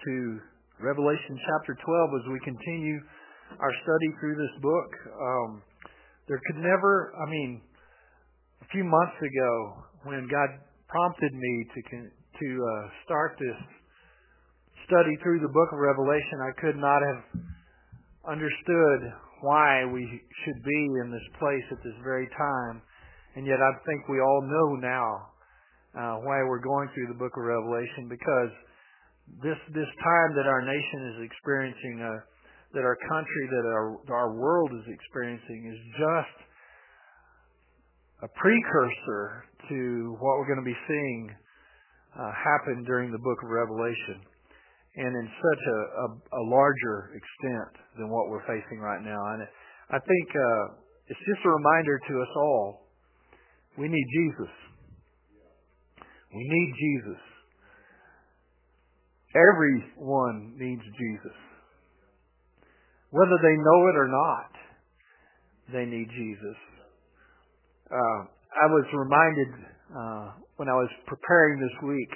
to Revelation chapter 12 as we continue our study through this book. A few months ago when God prompted me to start this study through the book of Revelation, I could not have understood why we should be in this place at this very time. And yet I think we all know now why we're going through the book of Revelation, because this time that our nation is experiencing, that our country, that our world is experiencing, is just a precursor to what we're going to be seeing happen during the book of Revelation, and in such a larger extent than what we're facing right now. And I think it's just a reminder to us all, we need Jesus. We need Jesus. Everyone needs Jesus. Whether they know it or not, they need Jesus. I was reminded when I was preparing this week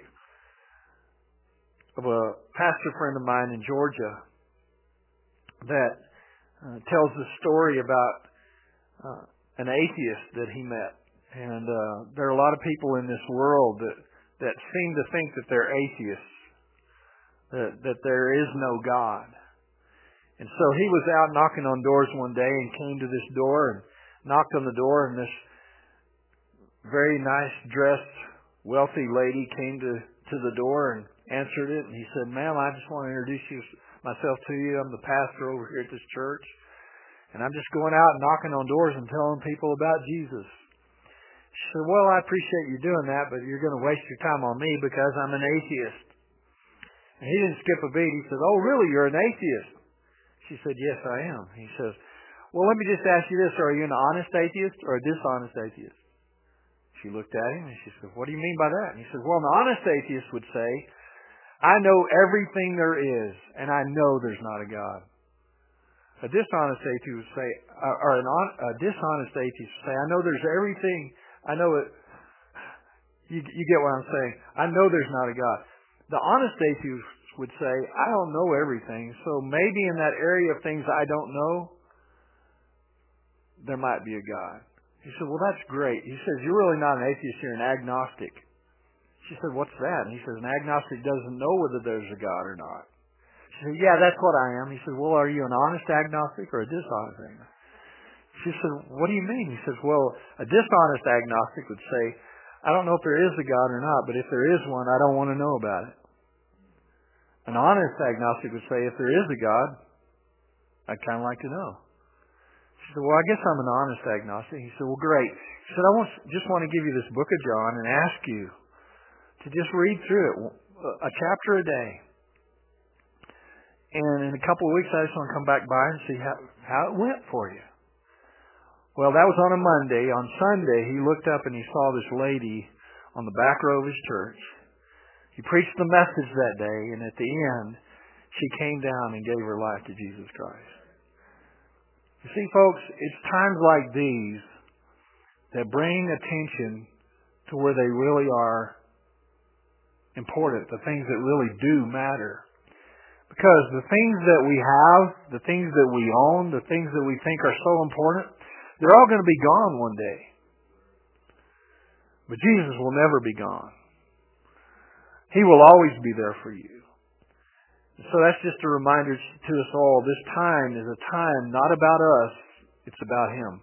of a pastor friend of mine in Georgia that tells the story about an atheist that he met. And there are a lot of people in this world that seem to think that they're atheists, that there is no God. And so he was out knocking on doors one day and came to this door and knocked on the door, and this very nice dressed, wealthy lady came to the door and answered it. And he said, "Ma'am, I just want to introduce myself to you. I'm the pastor over here at this church, and I'm just going out and knocking on doors and telling people about Jesus." She said, "Well, I appreciate you doing that, but you're going to waste your time on me because I'm an atheist." And he didn't skip a beat. He said, "Oh, really? You're an atheist?" She said, "Yes, I am." He says, "Well, let me just ask you this. Are you an honest atheist or a dishonest atheist?" She looked at him and she said, "What do you mean by that?" And he said, "Well, an honest atheist would say, I know everything there is, and I know there's not a God. A dishonest atheist would say, a dishonest atheist would say, I know there's everything. I know it. You get what I'm saying? I know there's not a God. The honest atheist would say, I don't know everything, so maybe in that area of things I don't know, there might be a God." He said, "Well, that's great." He says, "You're really not an atheist, you're an agnostic." She said, "What's that?" And he says, "An agnostic doesn't know whether there's a God or not." She said, "Yeah, that's what I am." He said, "Well, are you an honest agnostic or a dishonest agnostic?" She said, "What do you mean?" He says, "Well, a dishonest agnostic would say, I don't know if there is a God or not, but if there is one, I don't want to know about it. An honest agnostic would say, if there is a God, I'd kind of like to know." She said, "Well, I guess I'm an honest agnostic." He said, "Well, great." She said, "I just want to give you this book of John and ask you to just read through it, a chapter a day. And in a couple of weeks, I just want to come back by and see how it went for you." Well, that was on a Monday. On Sunday, he looked up and he saw this lady on the back row of his church. He preached the message that day, and at the end, she came down and gave her life to Jesus Christ. You see, folks, it's times like these that bring attention to where they really are important, the things that really do matter. Because the things that we have, the things that we own, the things that we think are so important, they're all going to be gone one day. But Jesus will never be gone. He will always be there for you. So that's just a reminder to us all. This time is a time not about us, it's about Him.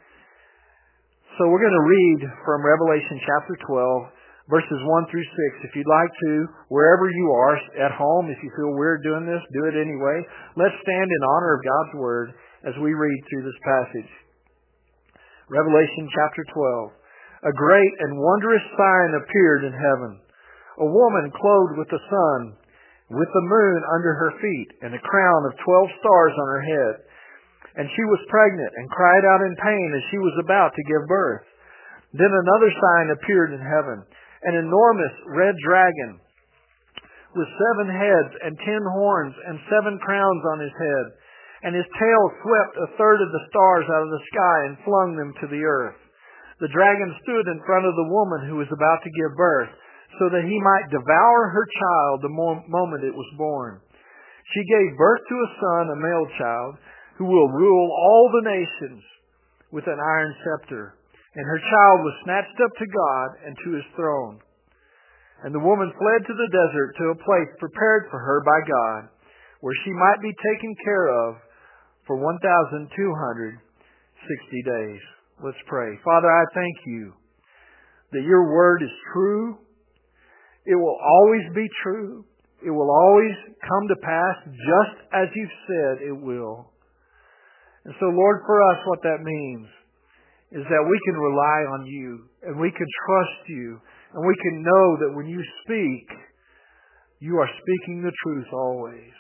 So we're going to read from Revelation chapter 12, verses 1 through 6. If you'd like to, wherever you are, at home, if you feel weird doing this, do it anyway. Let's stand in honor of God's Word as we read through this passage. Revelation chapter 12. A great and wondrous sign appeared in heaven. A woman clothed with the sun, with the moon under her feet, and a crown of 12 stars on her head. And she was pregnant and cried out in pain as she was about to give birth. Then another sign appeared in heaven, an enormous red dragon with 7 heads and 10 horns and 7 crowns on his head. And his tail swept a third of the stars out of the sky and flung them to the earth. The dragon stood in front of the woman who was about to give birth, so that he might devour her child the moment it was born. She gave birth to a son, a male child, who will rule all the nations with an iron scepter. And her child was snatched up to God and to his throne. And the woman fled to the desert to a place prepared for her by God, where she might be taken care of for 1,260 days. Let's pray. Father, I thank you that your word is true. It will always be true. It will always come to pass just as you've said it will. And so, Lord, for us, what that means is that we can rely on you, and we can trust you, and we can know that when you speak, you are speaking the truth always.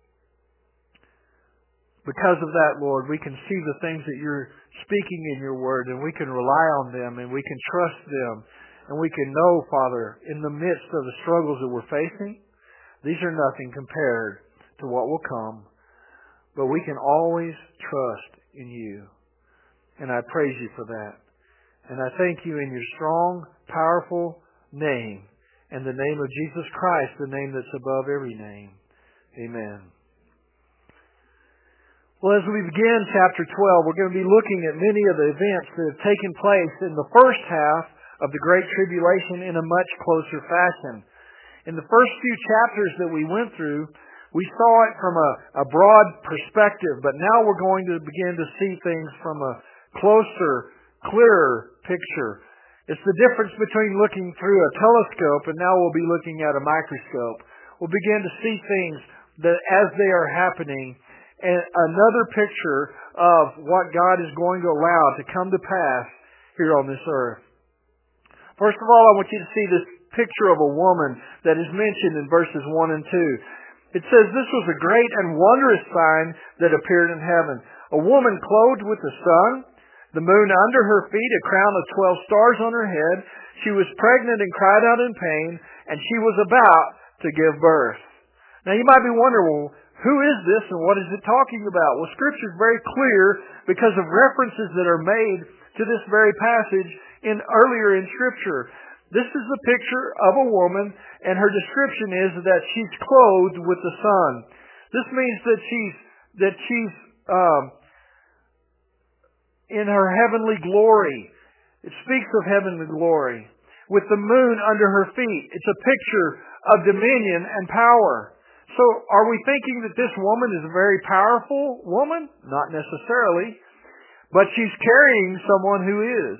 Because of that, Lord, we can see the things that you're speaking in your word, and we can rely on them, and we can trust them, and we can know, Father, in the midst of the struggles that we're facing, these are nothing compared to what will come. But we can always trust in you. And I praise you for that. And I thank you in your strong, powerful name, and the name of Jesus Christ, the name that's above every name. Amen. Well, as we begin chapter 12, we're going to be looking at many of the events that have taken place in the first half of the Great Tribulation in a much closer fashion. In the first few chapters that we went through, we saw it from a broad perspective, but now we're going to begin to see things from a closer, clearer picture. It's the difference between looking through a telescope and now we'll be looking at a microscope. We'll begin to see things that as they are happening, and another picture of what God is going to allow to come to pass here on this earth. First of all, I want you to see this picture of a woman that is mentioned in verses 1 and 2. It says, "This was a great and wondrous sign that appeared in heaven. A woman clothed with the sun, the moon under her feet, a crown of 12 stars on her head. She was pregnant and cried out in pain, and she was about to give birth." Now you might be wondering, well, who is this and what is it talking about? Well, Scripture is very clear because of references that are made to this very passage earlier in Scripture. This is a picture of a woman, and her description is that she's clothed with the sun. This means that she's in her heavenly glory. It speaks of heavenly glory. With the moon under her feet. It's a picture of dominion and power. So are we thinking that this woman is a very powerful woman? Not necessarily. But she's carrying someone who is.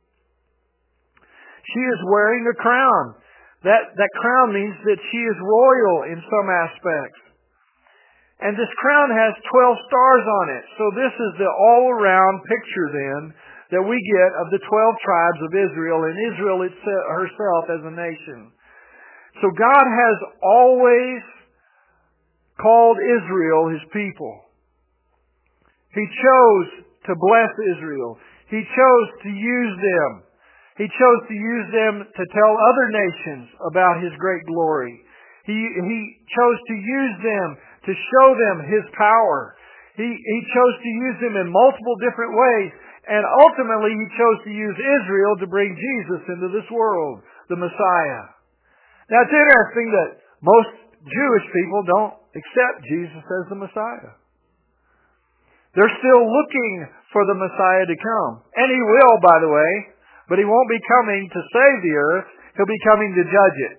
She is wearing a crown. That crown means that she is royal in some aspects. And this crown has 12 stars on it. So this is the all-around picture then that we get of the 12 tribes of Israel and Israel herself as a nation. So God has always called Israel His people. He chose to bless Israel. He chose to use them. He chose to use them to tell other nations about His great glory. He chose to use them to show them His power. He chose to use them in multiple different ways. And ultimately He chose to use Israel to bring Jesus into this world, the Messiah. Now it's interesting that most Jewish people don't accept Jesus as the Messiah. They're still looking for the Messiah to come. And He will, by the way. But He won't be coming to save the earth. He'll be coming to judge it.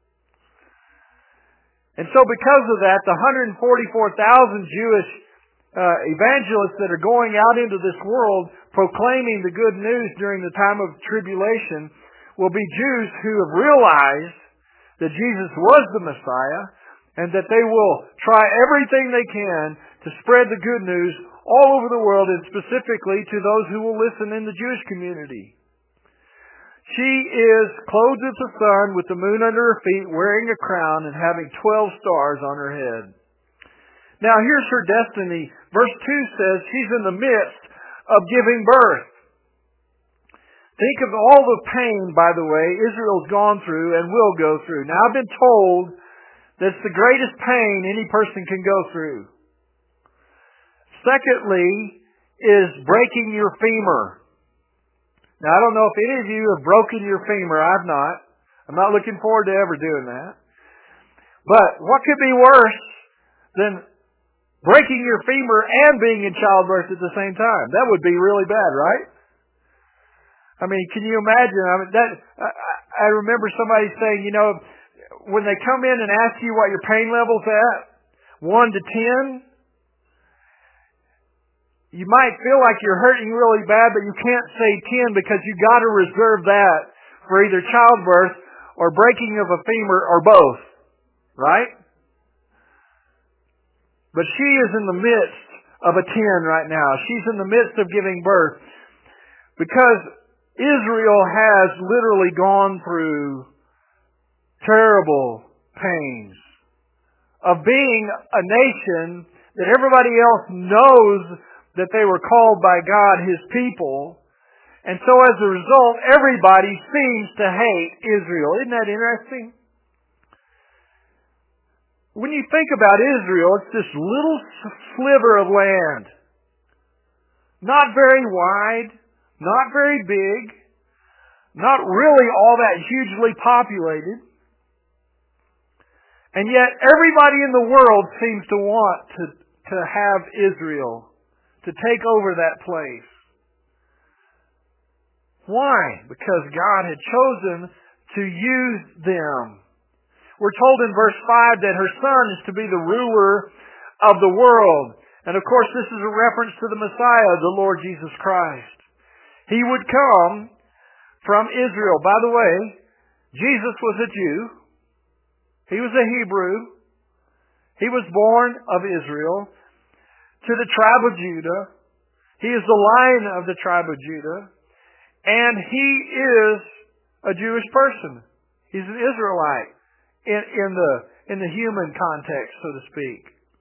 And so because of that, the 144,000 Jewish evangelists that are going out into this world proclaiming the good news during the time of tribulation will be Jews who have realized that Jesus was the Messiah and that they will try everything they can to spread the good news all over the world, and specifically to those who will listen in the Jewish community. She is clothed with the sun, with the moon under her feet, wearing a crown and having 12 stars on her head. Now here's her destiny. Verse 2 says she's in the midst of giving birth. Think of all the pain, by the way, Israel's gone through and will go through. Now I've been told that it's the greatest pain any person can go through. Secondly is breaking your femur. Now, I don't know if any of you have broken your femur. I've not. I'm not looking forward to ever doing that. But what could be worse than breaking your femur and being in childbirth at the same time? That would be really bad, right? I mean, can you imagine? I remember somebody saying, when they come in and ask you what your pain level's at, 1 to 10, you might feel like you're hurting really bad, but you can't say 10 because you got to reserve that for either childbirth or breaking of a femur or both, right? But she is in the midst of a 10 right now. She's in the midst of giving birth because Israel has literally gone through terrible pains of being a nation that everybody else knows that they were called by God, His people. And so as a result, everybody seems to hate Israel. Isn't that interesting? When you think about Israel, it's this little sliver of land. Not very wide, not very big, not really all that hugely populated. And yet everybody in the world seems to want to have Israel, to take over that place. Why? Because God had chosen to use them. We're told in verse 5 that her son is to be the ruler of the world. And of course this is a reference to the Messiah, the Lord Jesus Christ. He would come from Israel. By the way, Jesus was a Jew. He was a Hebrew. He was born of Israel to the tribe of Judah. He is the Lion of the tribe of Judah. And he is a Jewish person. He's an Israelite in the human context, so to speak.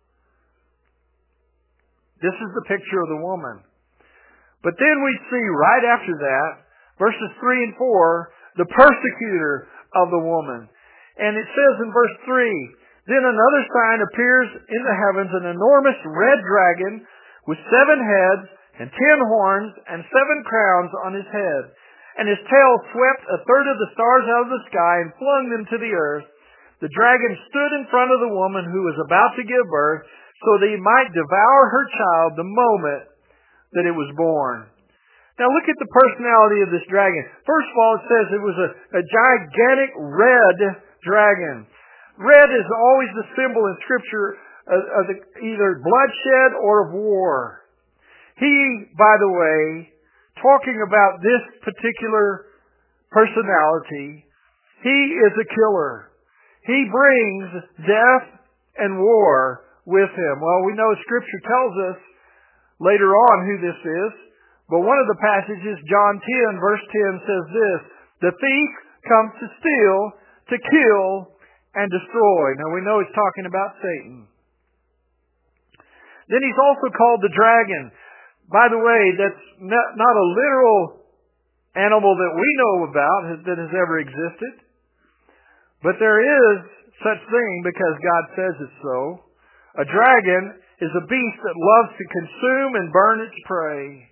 This is the picture of the woman. But then we see right after that, verses 3 and 4, the persecutor of the woman. And it says in verse 3, then another sign appears in the heavens, an enormous red dragon with 7 heads and 10 horns and 7 crowns on his head. And his tail swept a third of the stars out of the sky and flung them to the earth. The dragon stood in front of the woman who was about to give birth so that he might devour her child the moment that it was born. Now look at the personality of this dragon. First of all, it says it was a gigantic red dragon. Red is always the symbol in Scripture of either bloodshed or of war. He, by the way, talking about this particular personality, he is a killer. He brings death and war with him. Well, we know Scripture tells us later on who this is. But one of the passages, John 10, verse 10, says this, the thief comes to steal, to kill, and destroy. Now we know he's talking about Satan. Then he's also called the dragon. By the way, that's not a literal animal that we know about that has ever existed. But there is such thing because God says it so. A dragon is a beast that loves to consume and burn its prey.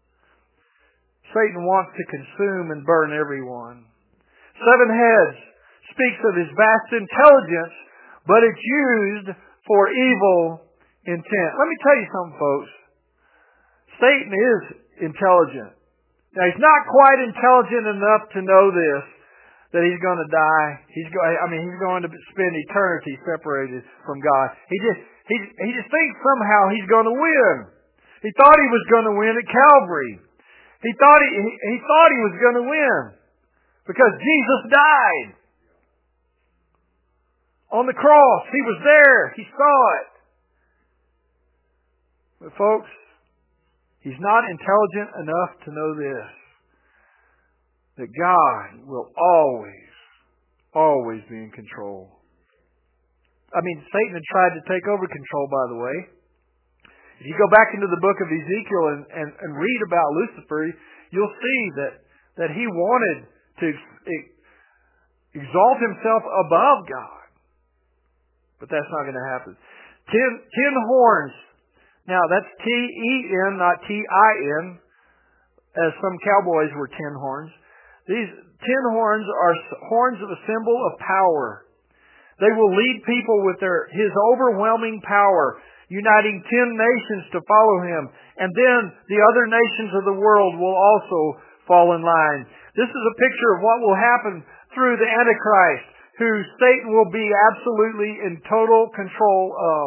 Satan wants to consume and burn everyone. 7 heads speaks of his vast intelligence, but it's used for evil intent. Let me tell you something, folks. Satan is intelligent. Now, he's not quite intelligent enough to know this, that he's going to die. He's going to spend eternity separated from God. He just thinks somehow he's going to win. He thought he was going to win at Calvary. He thought he was going to win because Jesus died on the cross. He was there. He saw it. But folks, he's not intelligent enough to know this, that God will always be in control. I mean, Satan had tried to take over control, by the way. If you go back into the book of Ezekiel and read about Lucifer, you'll see that he wanted to exalt himself above God. But that's not going to happen. 10 horns. Now, that's T-E-N, not T-I-N, as some cowboys were 10 horns. These 10 horns are horns of a symbol of power. They will lead people with His overwhelming power, uniting 10 nations to follow Him. And then the other nations of the world will also fall in line. This is a picture of what will happen through the Antichrist, who Satan will be absolutely in total control of.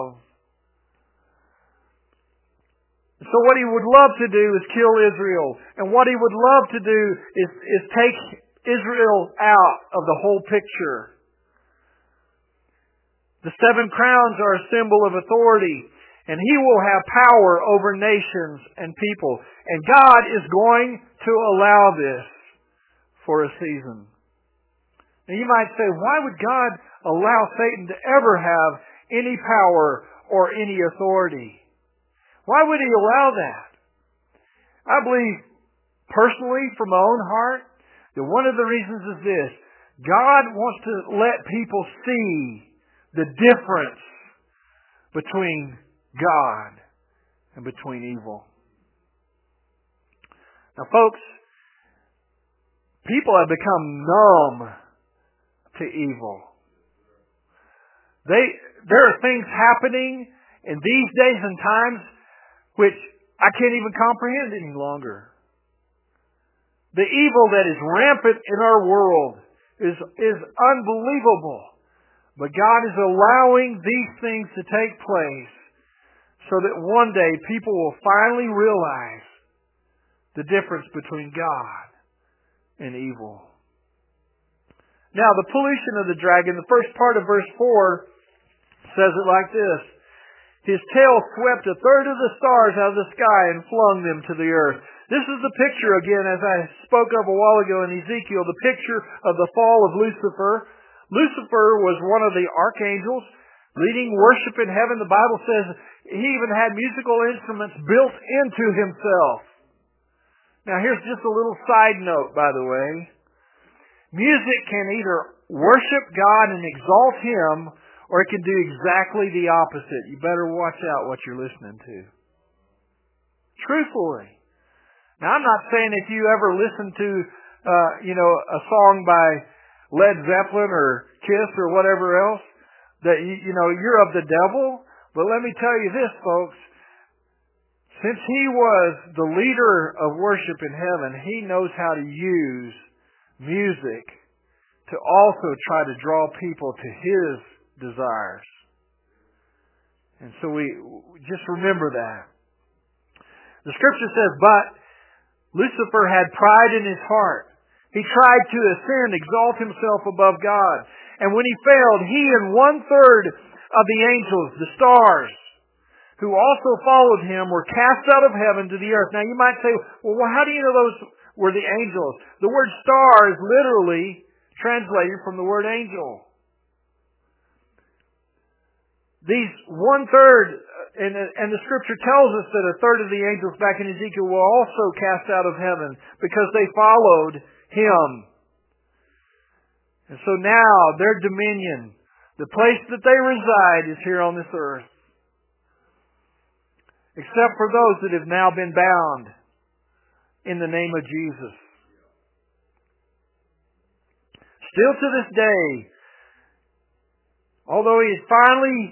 So what he would love to do is kill Israel. And what he would love to do is take Israel out of the whole picture. The 7 crowns are a symbol of authority. And he will have power over nations and people. And God is going to allow this for a season. Now you might say, why would God allow Satan to ever have any power or any authority? Why would He allow that? I believe, personally, from my own heart, that one of the reasons is this. God wants to let people see the difference between God and between evil. Now, folks, people have become numb to evil. There are things happening in these days and times which I can't even comprehend any longer. The evil that is rampant in our world is unbelievable. But God is allowing these things to take place so that one day people will finally realize the difference between God and evil. Now, the pollution of the dragon, the first part of verse 4 says it like this. His tail swept a third of the stars out of the sky and flung them to the earth. This is the picture, again, as I spoke of a while ago in Ezekiel, the picture of the fall of Lucifer. Lucifer was one of the archangels leading worship in heaven. The Bible says he even had musical instruments built into himself. Now, here's just a little side note, by the way. Music can either worship God and exalt Him, or it can do exactly the opposite. You better watch out what you're listening to. Truthfully. Now, I'm not saying if you ever listen to, a song by Led Zeppelin or Kiss or whatever else, that, you're of the devil. But let me tell you this, folks. Since He was the leader of worship in heaven, He knows how to use music to also try to draw people to His desires. And so we just remember that. The scripture says, but Lucifer had pride in his heart. He tried to ascend, exalt himself above God. And when he failed, he and 1/3 of the angels, the stars, who also followed him, were cast out of heaven to the earth. Now you might say, well, how do you know those were the angels? The word star is literally translated from the word angel. These 1/3, and the scripture tells us that 1/3 of the angels back in Ezekiel were also cast out of heaven because they followed Him. And so now their dominion, the place that they reside, is here on this earth. Except for those that have now been bound in the name of Jesus. Still to this day, although he had finally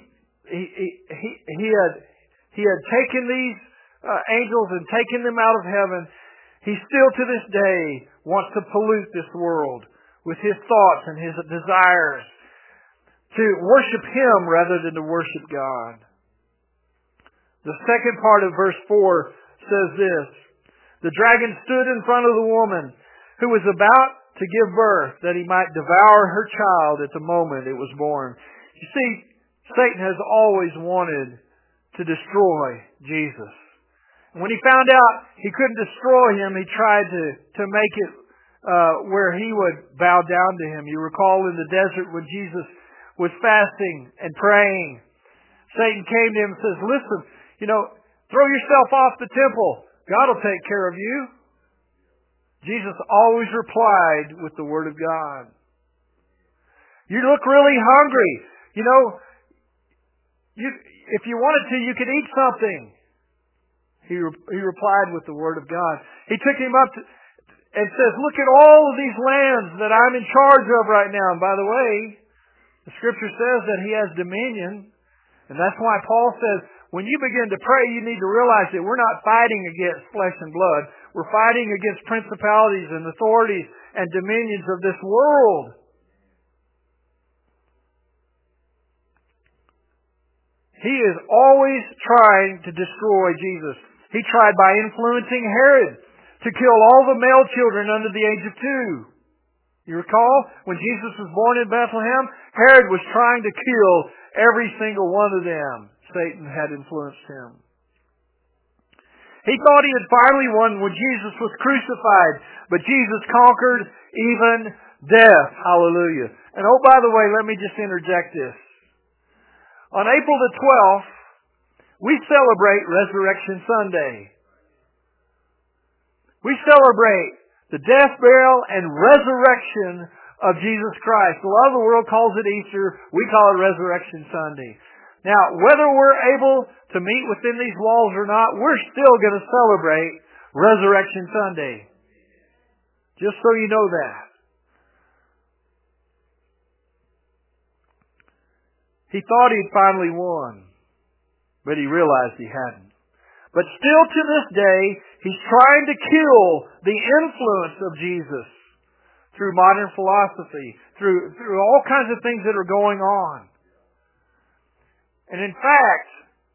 he had taken these angels and taken them out of heaven, he still to this day wants to pollute this world with his thoughts and his desires, to worship him rather than to worship God. The second part of verse 4 says this: the dragon stood in front of the woman who was about to give birth, that he might devour her child at the moment it was born. You see, Satan has always wanted to destroy Jesus. And when he found out he couldn't destroy him, he tried to make it where he would bow down to him. You recall in the desert when Jesus was fasting and praying, Satan came to him and says, listen, throw yourself off the temple. God will take care of you. Jesus always replied with the Word of God. You look really hungry. If you wanted to, you could eat something. He replied with the Word of God. He took him up and says, look at all of these lands that I'm in charge of right now. And by the way, the Scripture says that He has dominion. And that's why Paul says, when you begin to pray, you need to realize that we're not fighting against flesh and blood. We're fighting against principalities and authorities and dominions of this world. He is always trying to destroy Jesus. He tried by influencing Herod to kill all the male children under the age of 2. You recall? When Jesus was born in Bethlehem, Herod was trying to kill every single one of them. Satan had influenced him. He thought he had finally won when Jesus was crucified, but Jesus conquered even death. Hallelujah. And oh, by the way, let me just interject this. On April the 12th, we celebrate Resurrection Sunday. We celebrate the death, burial, and resurrection of Jesus Christ. A lot of the world calls it Easter. We call it Resurrection Sunday. Now, whether we're able to meet within these walls or not, we're still going to celebrate Resurrection Sunday. Just so you know that. He thought he'd finally won, but he realized he hadn't. But still to this day, he's trying to kill the influence of Jesus through modern philosophy, through all kinds of things that are going on. And in fact,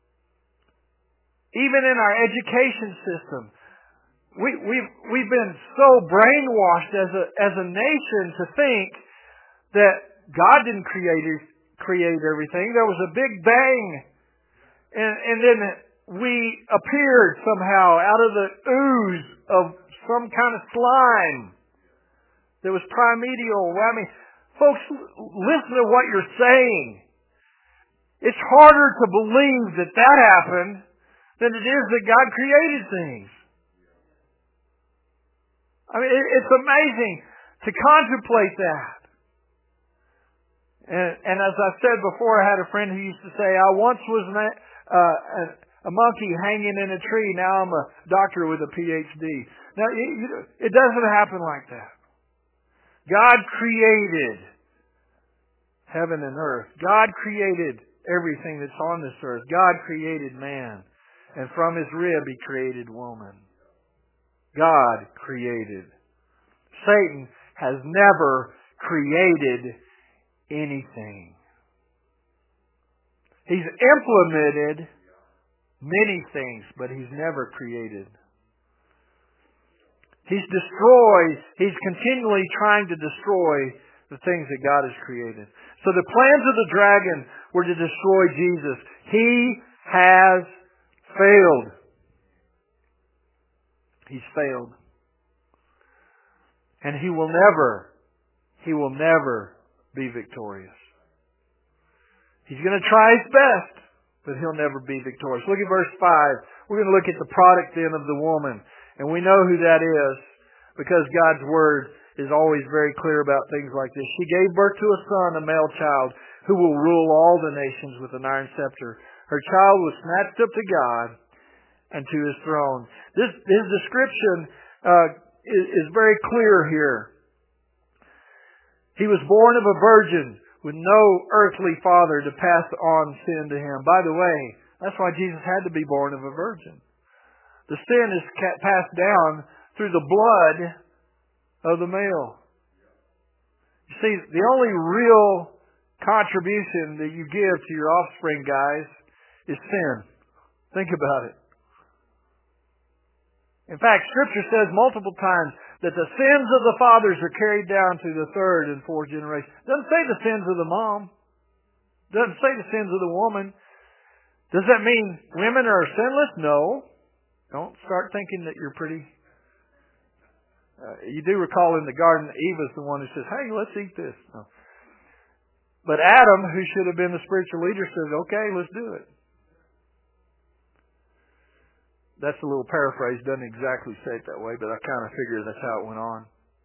even in our education system, we've been so brainwashed as a nation to think that God didn't create everything. There was a big bang, and then we appeared somehow out of the ooze of some kind of slime that was primordial. I mean, folks, listen to what you're saying. It's harder to believe that happened than it is that God created things. I mean, it's amazing to contemplate that. And as I said before, I had a friend who used to say, I once was a monkey hanging in a tree, now I'm a doctor with a PhD. Now, it doesn't happen like that. God created heaven and earth. God created everything that's on this earth. God created man. And from his rib he created woman. God created. Satan has never created anything. He's implemented many things, but he's never created. He's continually trying to destroy the things that God has created. So the plans of the dragon were to destroy Jesus. He has failed. He's failed. And he will never be victorious. He's going to try his best, but he'll never be victorious. Look at verse 5. We're going to look at the product then of the woman. And we know who that is because God's Word is always very clear about things like this. She gave birth to a son, a male child, who will rule all the nations with an iron scepter. Her child was snatched up to God and to His throne. His description is very clear here. He was born of a virgin with no earthly father to pass on sin to Him. By the way, that's why Jesus had to be born of a virgin. The sin is passed down through the blood of the male. You see, the only real contribution that you give to your offspring, guys, is sin. Think about it. In fact, Scripture says multiple times that the sins of the fathers are carried down to the third and fourth generation. It doesn't say the sins of the mom. It doesn't say the sins of the woman. Does that mean women are sinless? No. Don't start thinking that you're pretty. You do recall in the garden, Eva's the one who says, hey, let's eat this. No. But Adam, who should have been the spiritual leader, says, okay, let's do it. That's a little paraphrase. Doesn't exactly say it that way, but I kind of figure that's how it went on.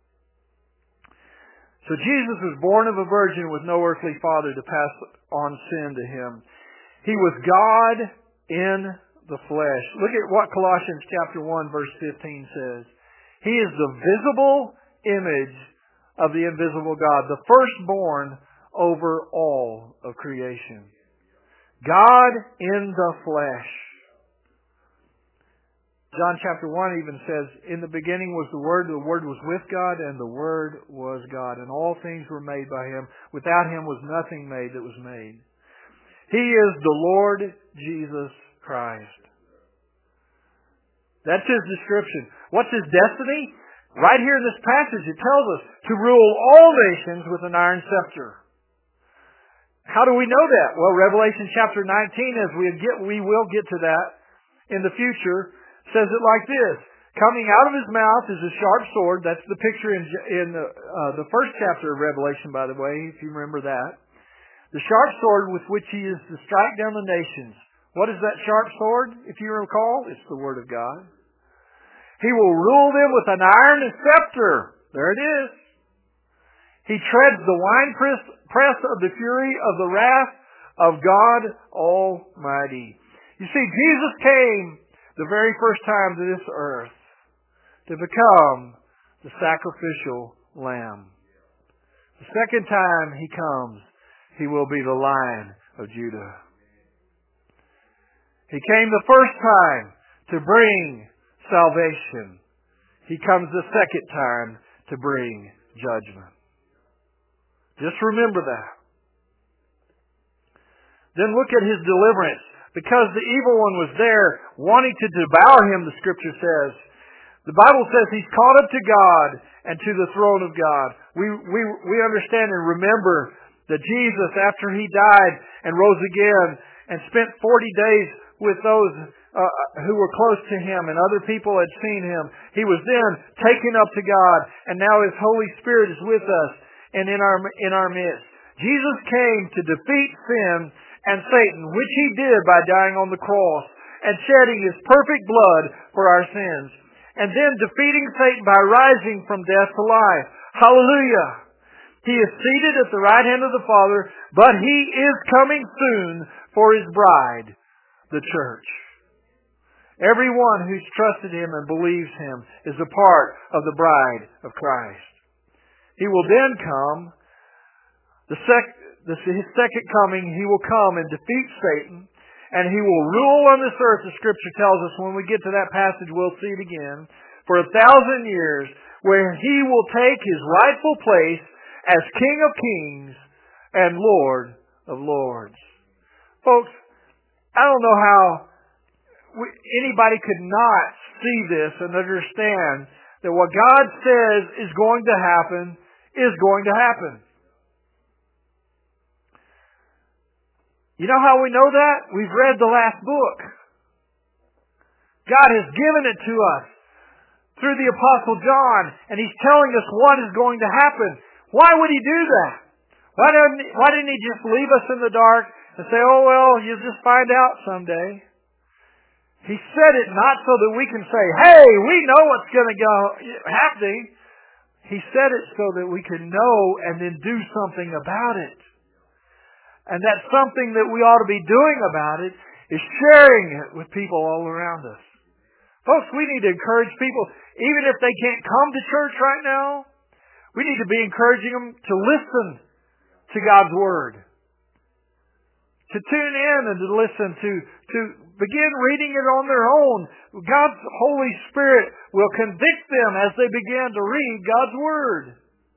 So Jesus was born of a virgin with no earthly father to pass on sin to Him. He was God in the flesh. Look at what Colossians chapter 1 verse 15 says. He is the visible image of the invisible God, the firstborn over all of creation. God in the flesh. John chapter 1 even says, in the beginning was the Word was with God, and the Word was God, and all things were made by Him. Without Him was nothing made that was made. He is the Lord Jesus Christ. That's His description. What's His destiny? Right here in this passage it tells us to rule all nations with an iron scepter. How do we know that? Well, Revelation chapter 19, as we will get to that in the future, says it like this. Coming out of His mouth is a sharp sword. That's the picture in the first chapter of Revelation, by the way, if you remember that. The sharp sword with which He is to strike down the nations. What is that sharp sword, if you recall? It's the Word of God. He will rule them with an iron scepter. There it is. He treads the winepress of the fury of the wrath of God Almighty. You see, Jesus came the very first time to this earth to become the sacrificial lamb. The second time He comes, He will be the Lion of Judah. He came the first time to bring salvation. He comes the second time to bring judgment. Just remember that. Then look at His deliverance. Because the evil one was there, wanting to devour Him, the Scripture says. The Bible says He's caught up to God and to the throne of God. We understand and remember that Jesus, after He died and rose again and spent 40 days with those who were close to Him and other people had seen Him, He was then taken up to God, and now His Holy Spirit is with us and in our midst. Jesus came to defeat sin and Satan, which He did by dying on the cross and shedding His perfect blood for our sins, and then defeating Satan by rising from death to life. Hallelujah! He is seated at the right hand of the Father, but He is coming soon for His bride, the church. Everyone who's trusted Him and believes Him is a part of the bride of Christ. He will then come. His second coming, He will come and defeat Satan, and He will rule on this earth. The Scripture tells us when we get to that passage, we'll see it again, for 1,000 years, where He will take His rightful place as King of Kings and Lord of Lords. Folks, I don't know how anybody could not see this and understand that what God says is going to happen is going to happen. You know how we know that? We've read the last book. God has given it to us through the Apostle John, and He's telling us what is going to happen. Why would He do that? Why didn't He just leave us in the dark and say, oh, well, you'll just find out someday? He said it not so that we can say, hey, we know what's going to go happening. He said it so that we can know and then do something about it. And that something that we ought to be doing about it is sharing it with people all around us. Folks, we need to encourage people, even if they can't come to church right now, we need to be encouraging them to listen to God's Word. To tune in and to listen, to begin reading it on their own. God's Holy Spirit will convict them as they begin to read God's Word.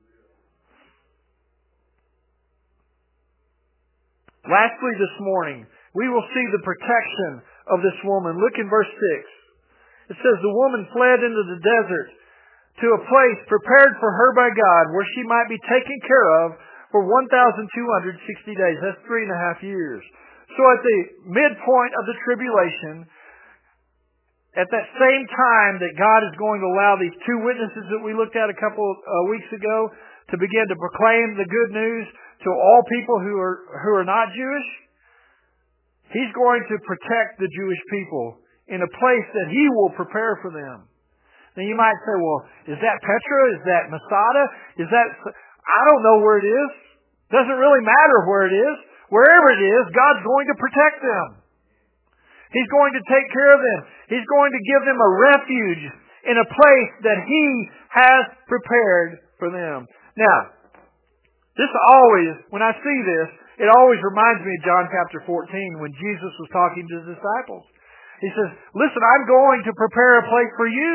Lastly this morning, we will see the protection of this woman. Look in verse 6. It says, the woman fled into the desert to a place prepared for her by God where she might be taken care of for 1,260 days. That's 3.5 years. So at the midpoint of the tribulation, at that same time that God is going to allow these two witnesses that we looked at a couple weeks ago to begin to proclaim the good news to all people who are not Jewish, He's going to protect the Jewish people in a place that He will prepare for them. Now you might say, well, is that Petra? Is that Masada? I don't know where it is. Doesn't really matter where it is. Wherever it is, God's going to protect them. He's going to take care of them. He's going to give them a refuge in a place that He has prepared for them. Now, this always, when I see this, it always reminds me of John chapter 14 when Jesus was talking to His disciples. He says, listen, I'm going to prepare a place for you.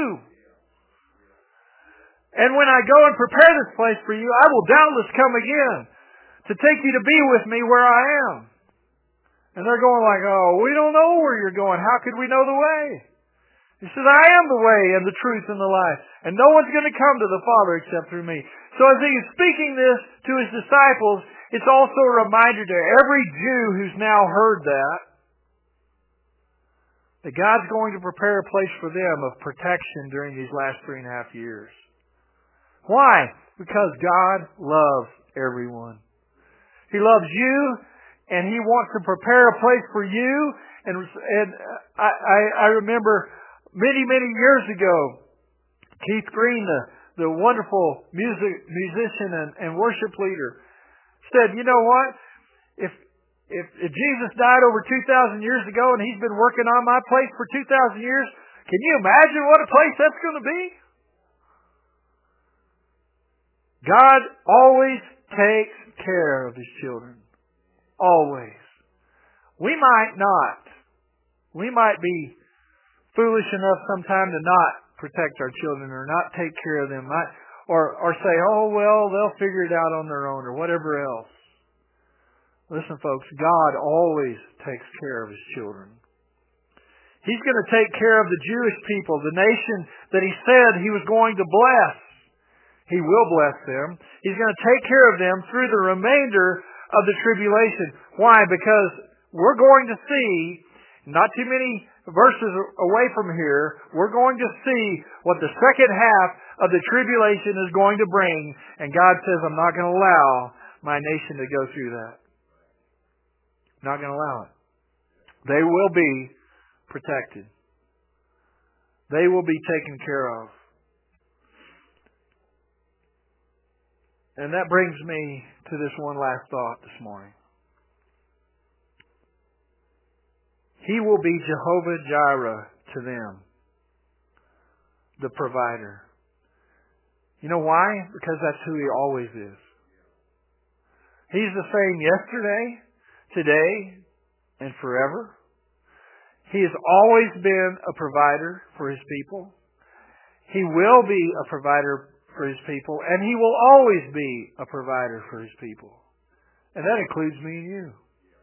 And when I go and prepare this place for you, I will doubtless come again to take you to be with me where I am. And they're going like, oh, we don't know where you're going. How could we know the way? He says, I am the way and the truth and the life. And no one's going to come to the Father except through me. So as He's speaking this to His disciples, it's also a reminder to every Jew who's now heard that God's going to prepare a place for them of protection during these last 3.5 years. Why? Because God loves everyone. He loves you, and He wants to prepare a place for you. And I remember many years ago, Keith Green, the wonderful musician and worship leader, said, you know what? If Jesus died over 2,000 years ago and He's been working on my place for 2,000 years, can you imagine what a place that's going to be? God always takes care of His children. Always. We might not. We might be foolish enough sometime to not protect our children or not take care of them. Or say, oh, well, they'll figure it out on their own or whatever else. Listen, folks, God always takes care of His children. He's going to take care of the Jewish people, the nation that He said He was going to bless. He will bless them. He's going to take care of them through the remainder of the tribulation. Why? Because we're going to see, not too many verses away from here, we're going to see what the second half of the tribulation is going to bring. And God says, I'm not going to allow my nation to go through that. Not going to allow it. They will be protected. They will be taken care of. And that brings me to this one last thought this morning. He will be Jehovah Jireh to them, the provider. You know why? Because that's who He always is. He's the same yesterday, today, and forever. He has always been a provider for His people. He will be a provider for His people, and He will always be a provider for His people. And that includes me and you.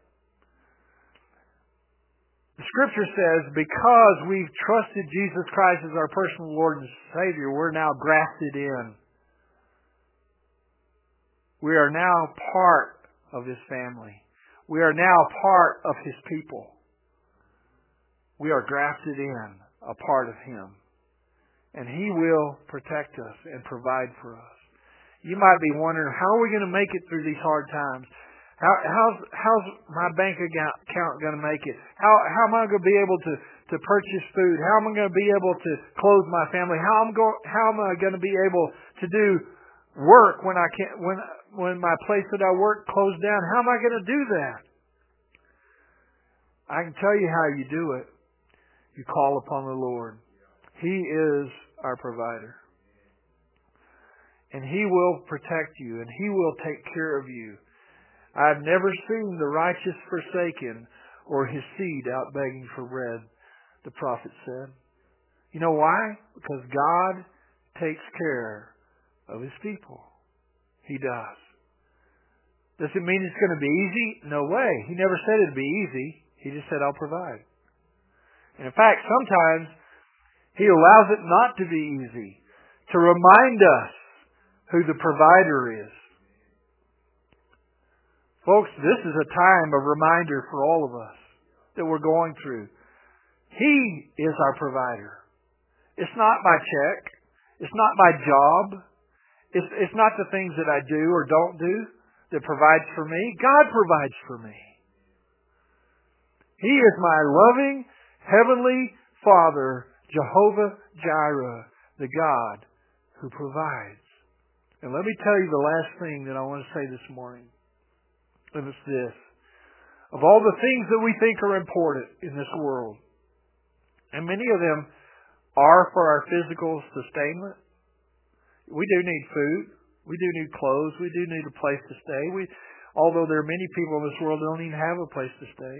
The Scripture says, because we've trusted Jesus Christ as our personal Lord and Savior, we're now grafted in. We are now part of His family. We are now part of His people. We are grafted in, a part of Him. And He will protect us and provide for us. You might be wondering, how are we going to make it through these hard times? How's my bank account going to make it? How am I going to be able to purchase food? How am I going to be able to clothe my family? How am I going to be able to do work when my place that I work closed down? How am I going to do that? I can tell you how you do it. You call upon the Lord. He is our provider. And He will protect you, and He will take care of you. I've never seen the righteous forsaken or his seed out begging for bread, the prophet said. You know why? Because God takes care of His people. He does. Does it mean it's going to be easy? No way. He never said it'd be easy. He just said, I'll provide. And in fact, sometimes He allows it not to be easy, to remind us who the provider is. Folks, this is a time of reminder for all of us that we're going through. He is our provider. It's not my check. It's not my job. It's not the things that I do or don't do that provides for me. God provides for me. He is my loving, heavenly Father, Jehovah Jireh, the God who provides. And let me tell you the last thing that I want to say this morning. And it's this. Of all the things that we think are important in this world, and many of them are for our physical sustainment. We do need food. We do need clothes. We do need a place to stay. Although there are many people in this world that don't even have a place to stay.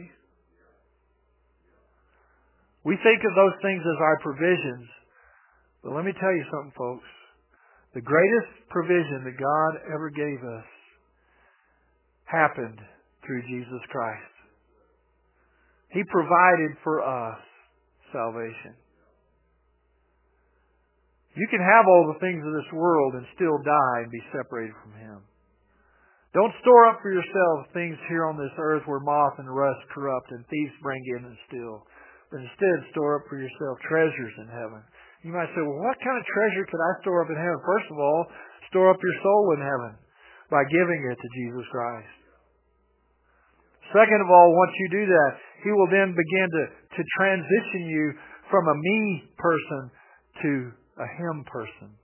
We think of those things as our provisions. But let me tell you something, folks. The greatest provision that God ever gave us happened through Jesus Christ. He provided for us salvation. You can have all the things of this world and still die and be separated from Him. Don't store up for yourselves things here on this earth where moth and rust corrupt and thieves bring in and steal. But instead, store up for yourself treasures in heaven. You might say, well, what kind of treasure could I store up in heaven? First of all, store up your soul in heaven by giving it to Jesus Christ. Second of all, once you do that, He will then begin to transition you from a me person to a Him person.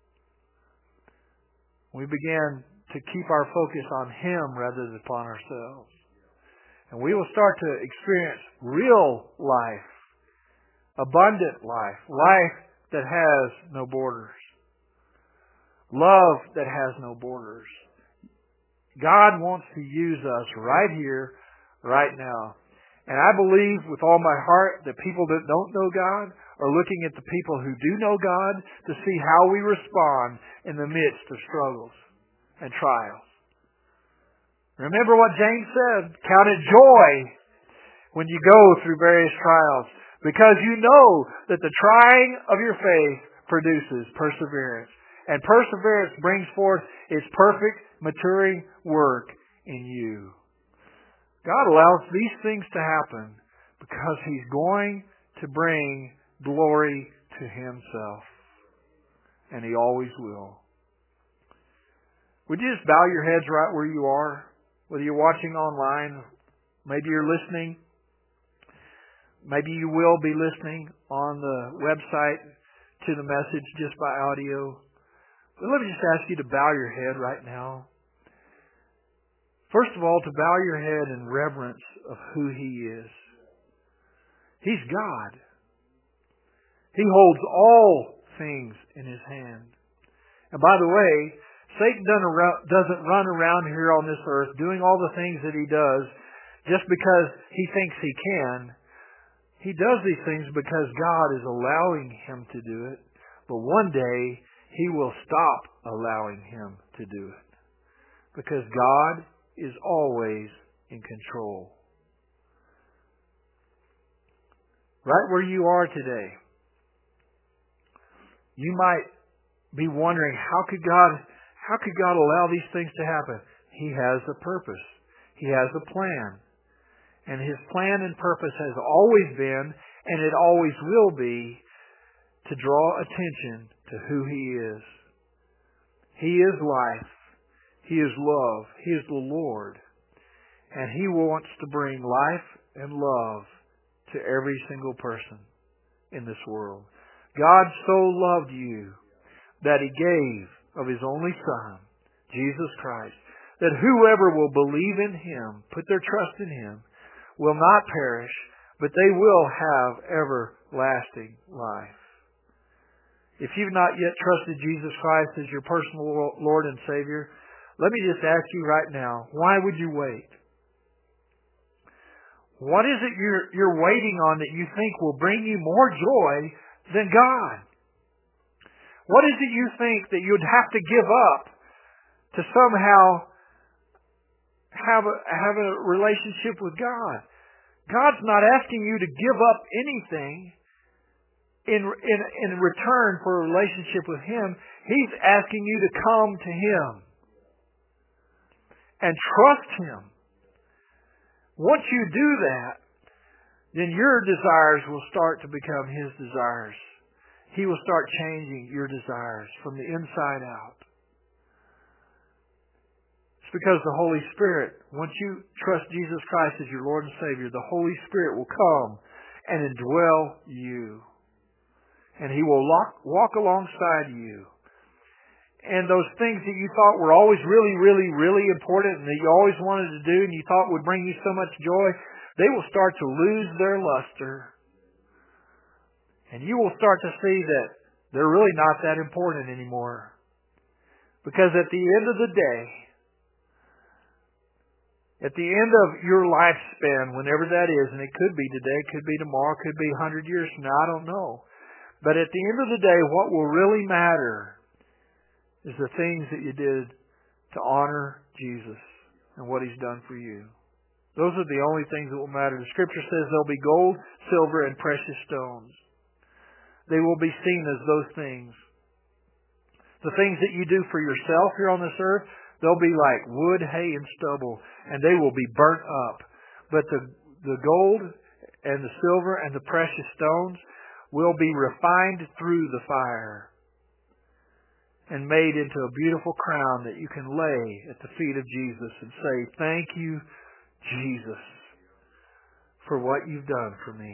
We begin to keep our focus on Him rather than upon ourselves. And we will start to experience real life, abundant life, life that has no borders, love that has no borders. God wants to use us right here, right now. And I believe with all my heart that people that don't know God are looking at the people who do know God to see how we respond in the midst of struggles and trials. Remember what James said, count it joy when you go through various trials, because you know that the trying of your faith produces perseverance. And perseverance brings forth its perfect, maturing work in you. God allows these things to happen because He's going to bring glory to Himself. And He always will. Would you just bow your heads right where you are? Whether you're watching online, maybe you're listening. Maybe you will be listening on the website to the message just by audio. But let me just ask you to bow your head right now. First of all, to bow your head in reverence of who He is. He's God. He holds all things in His hand. And by the way, Satan doesn't run around here on this earth doing all the things that he does just because he thinks he can. He does these things because God is allowing him to do it. But one day, He will stop allowing him to do it. Because God is always in control. Right where you are today, you might be wondering, how could God allow these things to happen? He has a purpose. He has a plan. And His plan and purpose has always been, and it always will be, to draw attention to who He is. He is life. He is love. He is the Lord. And He wants to bring life and love to every single person in this world. God so loved you that He gave of His only Son, Jesus Christ, that whoever will believe in Him, put their trust in Him, will not perish, but they will have everlasting life. If you've not yet trusted Jesus Christ as your personal Lord and Savior, let me just ask you right now, why would you wait? What is it you're waiting on that you think will bring you more joy than God? What is it you think that you'd have to give up to somehow have a relationship with God? God's not asking you to give up anything in return for a relationship with Him. He's asking you to come to Him and trust Him. Once you do that, then your desires will start to become His desires. He will start changing your desires from the inside out. It's because the Holy Spirit, once you trust Jesus Christ as your Lord and Savior, the Holy Spirit will come and indwell you. And He will walk alongside you. And those things that you thought were always really, really, really important and that you always wanted to do and you thought would bring you so much joy, they will start to lose their luster. And you will start to see that they're really not that important anymore. Because at the end of the day, at the end of your lifespan, whenever that is, and it could be today, could be tomorrow, could be 100 years from now, I don't know. But at the end of the day, what will really matter is the things that you did to honor Jesus and what He's done for you. Those are the only things that will matter. The Scripture says there'll be gold, silver, and precious stones. They will be seen as those things. The things that you do for yourself here on this earth, they'll be like wood, hay, and stubble, and they will be burnt up. But the gold and the silver and the precious stones will be refined through the fire and made into a beautiful crown that you can lay at the feet of Jesus and say, "Thank you, Jesus, for what you've done for me."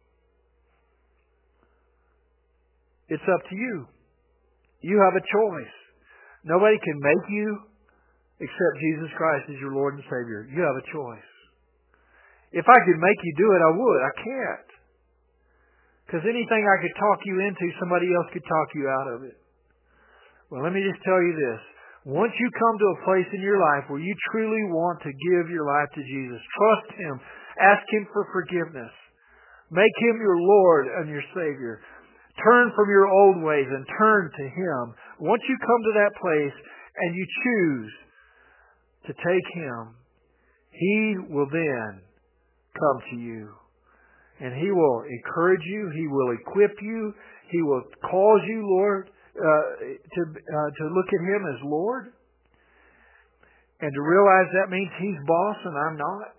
It's up to you. You have a choice. Nobody can make you except Jesus Christ as your Lord and Savior. You have a choice. If I could make you do it, I would. I can't. Because anything I could talk you into, somebody else could talk you out of it. Well, let me just tell you this. Once you come to a place in your life where you truly want to give your life to Jesus, trust Him, ask Him for forgiveness, make Him your Lord and your Savior, turn from your old ways and turn to Him. Once you come to that place and you choose to take Him, He will then come to you. And He will encourage you. He will equip you. He will cause you, Lord, to look at Him as Lord. And to realize that means He's boss and I'm not.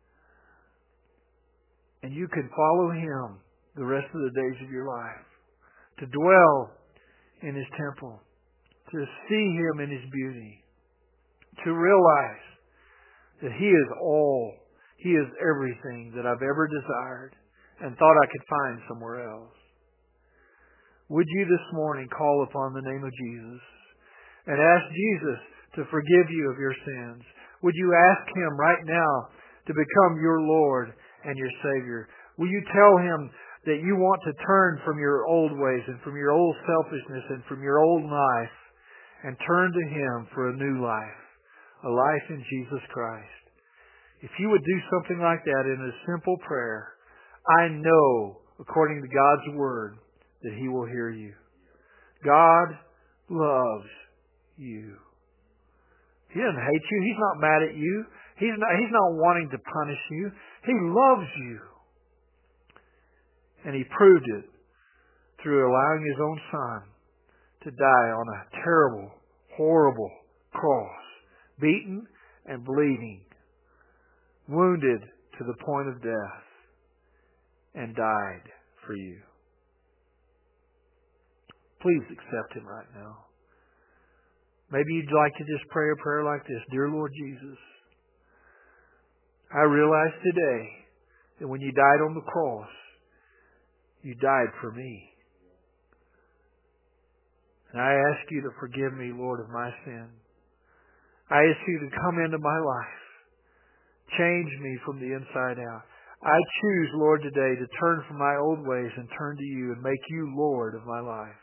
And you can follow Him the rest of the days of your life. To dwell in His temple. To see Him in His beauty. To realize that He is all. He is everything that I've ever desired and thought I could find somewhere else. Would you this morning call upon the name of Jesus and ask Jesus to forgive you of your sins? Would you ask Him right now to become your Lord and your Savior? Will you tell Him that you want to turn from your old ways and from your old selfishness and from your old life and turn to Him for a new life, a life in Jesus Christ? If you would do something like that in a simple prayer, I know, according to God's Word, that He will hear you. God loves you. He doesn't hate you. He's not mad at you. He's not wanting to punish you. He loves you. And He proved it through allowing His own Son to die on a terrible, horrible cross, beaten and bleeding, wounded to the point of death, and died for you. Please accept Him right now. Maybe you'd like to just pray a prayer like this. Dear Lord Jesus, I realize today that when you died on the cross, you died for me. And I ask you to forgive me, Lord, of my sin. I ask you to come into my life. Change me from the inside out. I choose, Lord, today to turn from my old ways and turn to you and make you Lord of my life.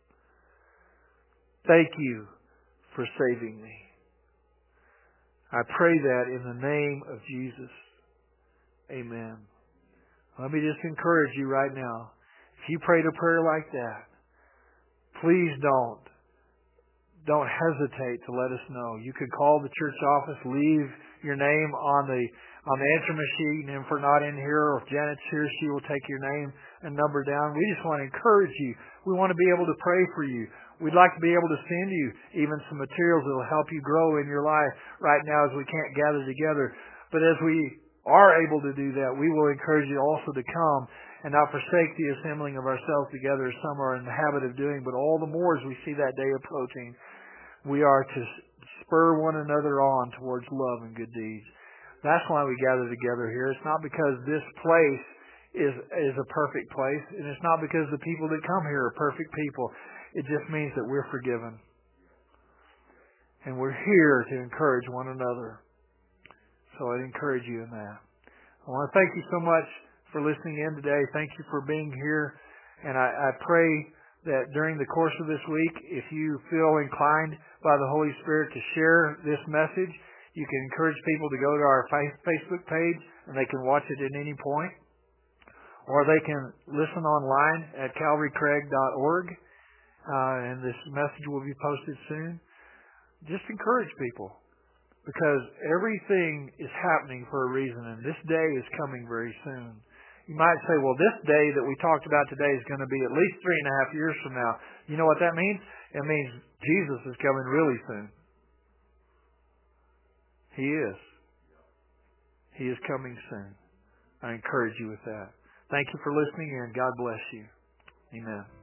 Thank you for saving me. I pray that in the name of Jesus. Amen. Let me just encourage you right now. If you prayed a prayer like that, please don't hesitate to let us know. You can call the church office, leave your name on the answer machine, and if we're not in here, or if Janet's here, she will take your name and number down. We just want to encourage you. We want to be able to pray for you. We'd like to be able to send you even some materials that will help you grow in your life right now as we can't gather together. But as we are able to do that, we will encourage you also to come and not forsake the assembling of ourselves together as some are in the habit of doing, but all the more as we see that day approaching, we are to spur one another on towards love and good deeds. That's why we gather together here. It's not because this place is a perfect place, and it's not because the people that come here are perfect people. It just means that we're forgiven. And we're here to encourage one another. So I'd encourage you in that. I want to thank you so much for listening in today. Thank you for being here. And I pray that during the course of this week, if you feel inclined by the Holy Spirit to share this message, you can encourage people to go to our Facebook page and they can watch it at any point. Or they can listen online at calvarycraig.org, and this message will be posted soon. Just encourage people, because everything is happening for a reason, and this day is coming very soon. You might say, well, this day that we talked about today is going to be at least 3.5 years from now. You know what that means? It means Jesus is coming really soon. He is. He is coming soon. I encourage you with that. Thank you for listening, and God bless you. Amen.